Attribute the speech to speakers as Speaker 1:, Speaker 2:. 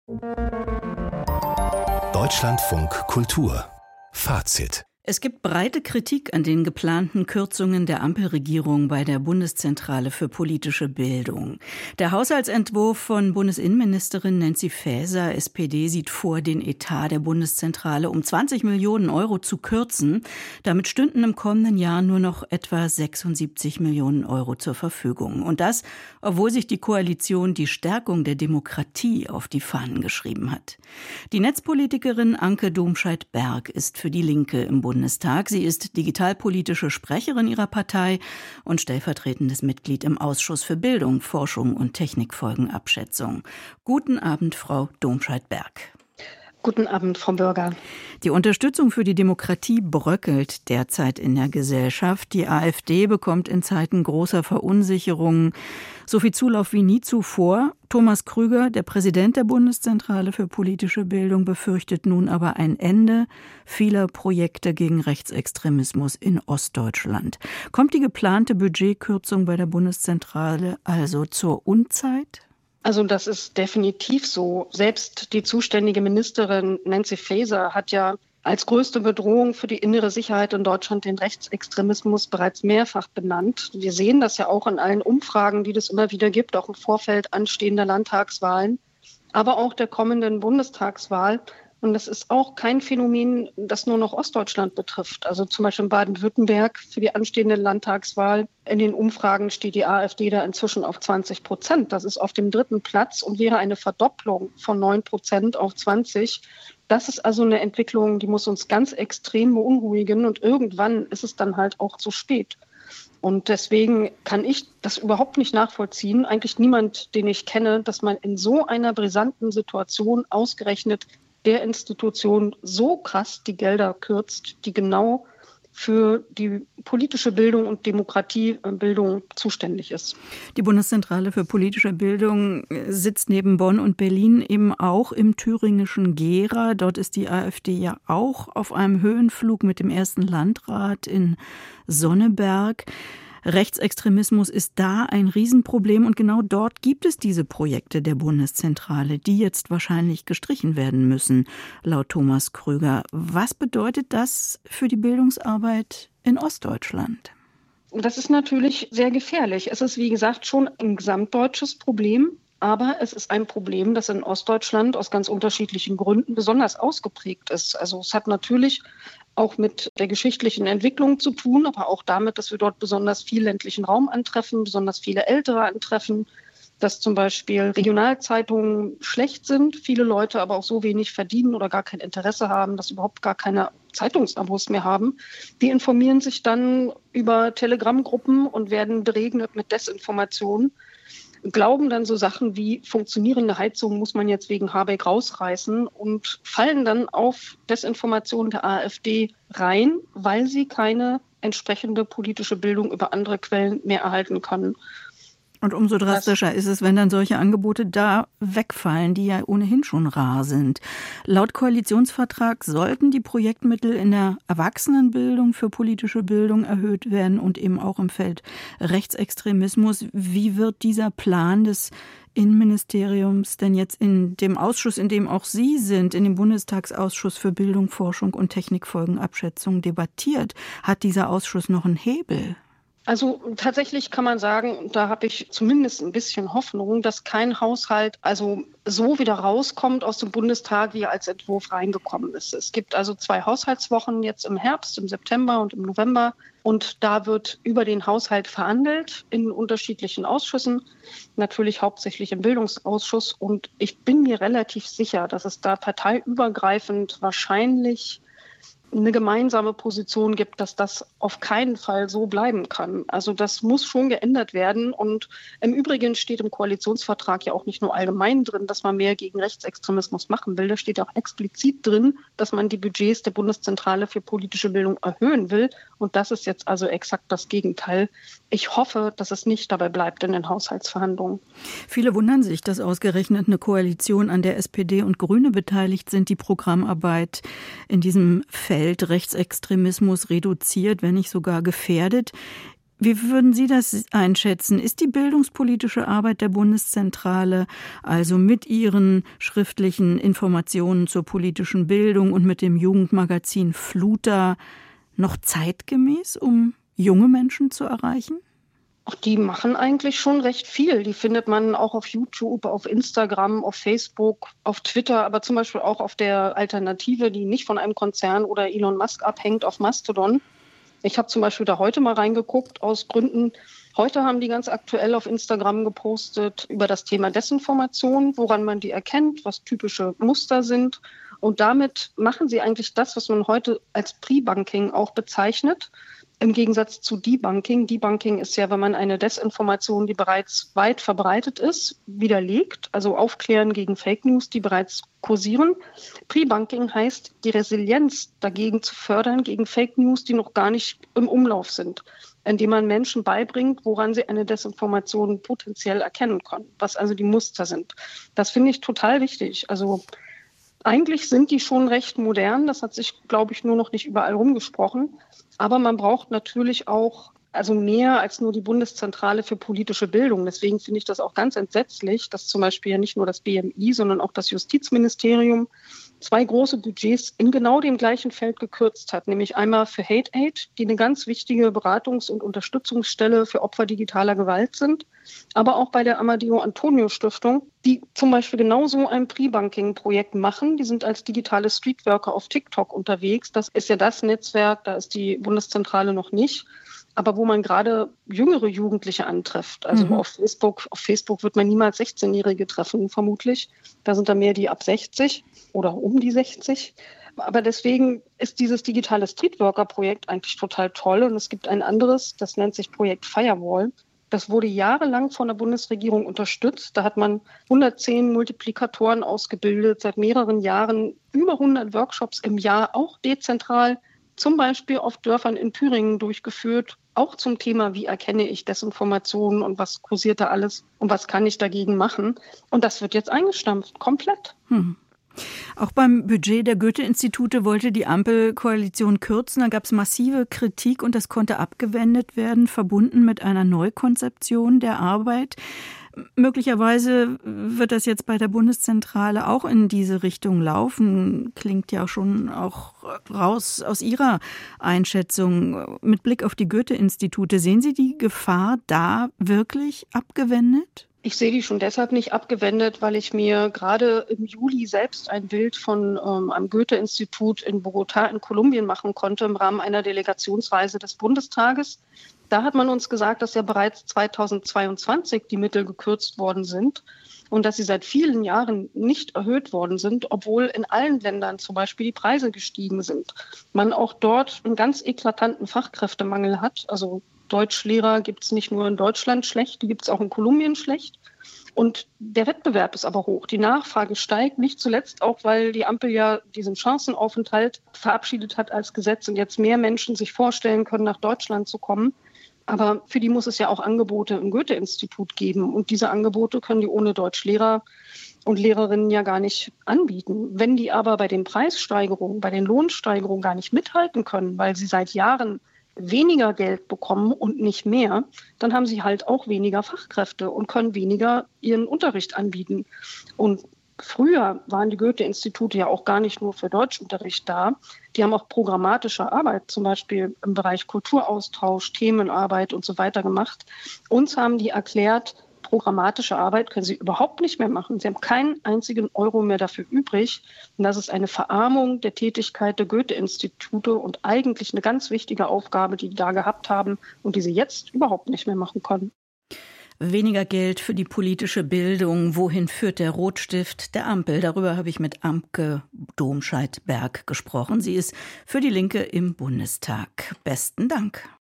Speaker 1: Deutschlandfunk Kultur Fazit.
Speaker 2: Es gibt breite Kritik an den geplanten Kürzungen der Ampelregierung bei der Bundeszentrale für politische Bildung. Der Haushaltsentwurf von Bundesinnenministerin Nancy Faeser, SPD, sieht vor, den Etat der Bundeszentrale um 20 Millionen Euro zu kürzen. Damit stünden im kommenden Jahr nur noch etwa 76 Millionen Euro zur Verfügung. Und das, obwohl sich die Koalition die Stärkung der Demokratie auf die Fahnen geschrieben hat. Die Netzpolitikerin Anke Domscheit-Berg ist für die Linke im Bundestag. Sie ist digitalpolitische Sprecherin ihrer Partei und stellvertretendes Mitglied im Ausschuss für Bildung, Forschung und Technikfolgenabschätzung. Guten Abend, Frau Domscheit-Berg.
Speaker 3: Guten Abend, Frau Bürger.
Speaker 2: Die Unterstützung für die Demokratie bröckelt derzeit in der Gesellschaft. Die AfD bekommt in Zeiten großer Verunsicherung so viel Zulauf wie nie zuvor. Thomas Krüger, der Präsident der Bundeszentrale für politische Bildung, befürchtet nun aber ein Ende vieler Projekte gegen Rechtsextremismus in Ostdeutschland. Kommt die geplante Budgetkürzung bei der Bundeszentrale also zur Unzeit?
Speaker 3: Also das ist definitiv so. Selbst die zuständige Ministerin Nancy Faeser hat ja als größte Bedrohung für die innere Sicherheit in Deutschland den Rechtsextremismus bereits mehrfach benannt. Wir sehen das ja auch in allen Umfragen, die es immer wieder gibt, auch im Vorfeld anstehender Landtagswahlen, aber auch der kommenden Bundestagswahl. Und das ist auch kein Phänomen, das nur noch Ostdeutschland betrifft. Also zum Beispiel in Baden-Württemberg für die anstehende Landtagswahl. In den Umfragen steht die AfD da inzwischen auf 20%. Das ist auf dem 3. Platz und wäre eine Verdopplung von 9% auf 20%. Das ist also eine Entwicklung, die muss uns ganz extrem beunruhigen. Und irgendwann ist es dann halt auch zu spät. Und deswegen kann ich das überhaupt nicht nachvollziehen. Eigentlich niemand, den ich kenne, dass man in so einer brisanten Situation ausgerechnet der Institution so krass die Gelder kürzt, die genau für die politische Bildung und Demokratiebildung zuständig ist.
Speaker 2: Die Bundeszentrale für politische Bildung sitzt neben Bonn und Berlin eben auch im thüringischen Gera. Dort ist die AfD ja auch auf einem Höhenflug mit dem ersten Landrat in Sonneberg. Rechtsextremismus ist da ein Riesenproblem und genau dort gibt es diese Projekte der Bundeszentrale, die jetzt wahrscheinlich gestrichen werden müssen, laut Thomas Krüger. Was bedeutet das für die Bildungsarbeit in Ostdeutschland?
Speaker 3: Das ist natürlich sehr gefährlich. Es ist, wie gesagt, schon ein gesamtdeutsches Problem. Aber es ist ein Problem, das in Ostdeutschland aus ganz unterschiedlichen Gründen besonders ausgeprägt ist. Also es hat natürlich auch mit der geschichtlichen Entwicklung zu tun, aber auch damit, dass wir dort besonders viel ländlichen Raum antreffen, besonders viele Ältere antreffen, dass zum Beispiel Regionalzeitungen schlecht sind, viele Leute aber auch so wenig verdienen oder gar kein Interesse haben, dass überhaupt gar keine Zeitungsabos mehr haben. Die informieren sich dann über Telegram-Gruppen und werden beregnet mit Desinformationen. Glauben dann so Sachen wie funktionierende Heizung muss man jetzt wegen Habeck rausreißen und fallen dann auf Desinformation der AfD rein, weil sie keine entsprechende politische Bildung über andere Quellen mehr erhalten können.
Speaker 2: Und umso drastischer ist es, wenn dann solche Angebote da wegfallen, die ja ohnehin schon rar sind. Laut Koalitionsvertrag sollten die Projektmittel in der Erwachsenenbildung für politische Bildung erhöht werden und eben auch im Feld Rechtsextremismus. Wie wird dieser Plan des Innenministeriums denn jetzt in dem Ausschuss, in dem auch Sie sind, in dem Bundestagsausschuss für Bildung, Forschung und Technikfolgenabschätzung debattiert? Hat dieser Ausschuss noch einen Hebel?
Speaker 3: Also tatsächlich kann man sagen, da habe ich zumindest ein bisschen Hoffnung, dass kein Haushalt also so wieder rauskommt aus dem Bundestag, wie er als Entwurf reingekommen ist. Es gibt also 2 Haushaltswochen jetzt im Herbst, im September und im November. Und da wird über den Haushalt verhandelt in unterschiedlichen Ausschüssen, natürlich hauptsächlich im Bildungsausschuss. Und ich bin mir relativ sicher, dass es da parteiübergreifend wahrscheinlich eine gemeinsame Position gibt, dass das auf keinen Fall so bleiben kann. Also das muss schon geändert werden. Und im Übrigen steht im Koalitionsvertrag ja auch nicht nur allgemein drin, dass man mehr gegen Rechtsextremismus machen will. Da steht auch explizit drin, dass man die Budgets der Bundeszentrale für politische Bildung erhöhen will. Und das ist jetzt also exakt das Gegenteil. Ich hoffe, dass es nicht dabei bleibt in den Haushaltsverhandlungen.
Speaker 2: Viele wundern sich, dass ausgerechnet eine Koalition, an der SPD und Grüne beteiligt sind, die Programmarbeit in diesem Feld Rechtsextremismus reduziert, wenn nicht sogar gefährdet. Wie würden Sie das einschätzen? Ist die bildungspolitische Arbeit der Bundeszentrale, also mit ihren schriftlichen Informationen zur politischen Bildung und mit dem Jugendmagazin Fluter, noch zeitgemäß, um junge Menschen zu erreichen?
Speaker 3: Auch die machen eigentlich schon recht viel. Die findet man auch auf YouTube, auf Instagram, auf Facebook, auf Twitter, aber zum Beispiel auch auf der Alternative, die nicht von einem Konzern oder Elon Musk abhängt, auf Mastodon. Ich habe zum Beispiel da heute mal reingeguckt aus Gründen. Heute haben die ganz aktuell auf Instagram gepostet über das Thema Desinformation, woran man die erkennt, was typische Muster sind. Und damit machen sie eigentlich das, was man heute als Pre-Bunking auch bezeichnet. Im Gegensatz zu Debunking. Debunking ist ja, wenn man eine Desinformation, die bereits weit verbreitet ist, widerlegt, also aufklären gegen Fake News, die bereits kursieren. Pre-Bunking heißt, die Resilienz dagegen zu fördern, gegen Fake News, die noch gar nicht im Umlauf sind, indem man Menschen beibringt, woran sie eine Desinformation potenziell erkennen können, was also die Muster sind. Das finde ich total wichtig. Also eigentlich sind die schon recht modern. Das hat sich, glaube ich, nur noch nicht überall rumgesprochen. Aber man braucht natürlich auch mehr als nur die Bundeszentrale für politische Bildung. Deswegen finde ich das auch ganz entsetzlich, dass zum Beispiel ja nicht nur das BMI, sondern auch das Justizministerium 2 große Budgets in genau dem gleichen Feld gekürzt hat. Nämlich einmal für Hate Aid, die eine ganz wichtige Beratungs- und Unterstützungsstelle für Opfer digitaler Gewalt sind. Aber auch bei der Amadeo-Antonio-Stiftung, die zum Beispiel genauso ein Pre-Bunking-Projekt machen. Die sind als digitale Streetworker auf TikTok unterwegs. Das ist ja das Netzwerk, da ist die Bundeszentrale noch nicht. Aber wo man gerade jüngere Jugendliche antrifft. Also auf Facebook wird man niemals 16-Jährige treffen, vermutlich. Da sind da mehr die ab 60 oder um die 60. Aber deswegen ist dieses digitale Streetworker-Projekt eigentlich total toll. Und es gibt ein anderes, das nennt sich Projekt Firewall. Das wurde jahrelang von der Bundesregierung unterstützt. Da hat man 110 Multiplikatoren ausgebildet, seit mehreren Jahren über 100 Workshops im Jahr, auch dezentral, zum Beispiel auf Dörfern in Thüringen durchgeführt, auch zum Thema, wie erkenne ich Desinformationen und was kursiert da alles und was kann ich dagegen machen. Und das wird jetzt eingestampft, komplett.
Speaker 2: Auch beim Budget der Goethe-Institute wollte die Ampelkoalition kürzen. Da gab es massive Kritik und das konnte abgewendet werden, verbunden mit einer Neukonzeption der Arbeit. Möglicherweise wird das jetzt bei der Bundeszentrale auch in diese Richtung laufen. Klingt ja schon auch raus aus Ihrer Einschätzung. Mit Blick auf die Goethe-Institute, sehen Sie die Gefahr da wirklich abgewendet?
Speaker 3: Ich sehe die schon deshalb nicht abgewendet, weil ich mir gerade im Juli selbst ein Bild von einem Goethe-Institut in Bogotá in Kolumbien machen konnte im Rahmen einer Delegationsreise des Bundestages. Da hat man uns gesagt, dass ja bereits 2022 die Mittel gekürzt worden sind und dass sie seit vielen Jahren nicht erhöht worden sind, obwohl in allen Ländern zum Beispiel die Preise gestiegen sind. Man auch dort einen ganz eklatanten Fachkräftemangel hat. Also Deutschlehrer gibt es nicht nur in Deutschland schlecht, die gibt es auch in Kolumbien schlecht. Und der Wettbewerb ist aber hoch. Die Nachfrage steigt, nicht zuletzt auch, weil die Ampel ja diesen Chancenaufenthalt verabschiedet hat als Gesetz und jetzt mehr Menschen sich vorstellen können, nach Deutschland zu kommen. Aber für die muss es ja auch Angebote im Goethe-Institut geben. Und diese Angebote können die ohne Deutschlehrer und Lehrerinnen ja gar nicht anbieten. Wenn die aber bei den Preissteigerungen, bei den Lohnsteigerungen gar nicht mithalten können, weil sie seit Jahren weniger Geld bekommen und nicht mehr, dann haben sie halt auch weniger Fachkräfte und können weniger ihren Unterricht anbieten. Und früher waren die Goethe-Institute ja auch gar nicht nur für Deutschunterricht da. Die haben auch programmatische Arbeit, zum Beispiel im Bereich Kulturaustausch, Themenarbeit und so weiter gemacht. Uns haben die erklärt, programmatische Arbeit können sie überhaupt nicht mehr machen. Sie haben keinen einzigen Euro mehr dafür übrig. Und das ist eine Verarmung der Tätigkeit der Goethe-Institute und eigentlich eine ganz wichtige Aufgabe, die da gehabt haben und die sie jetzt überhaupt nicht mehr machen können.
Speaker 2: Weniger Geld für die politische Bildung. Wohin führt der Rotstift der Ampel? Darüber habe ich mit Anke Domscheit-Berg gesprochen. Sie ist für die Linke im Bundestag. Besten Dank.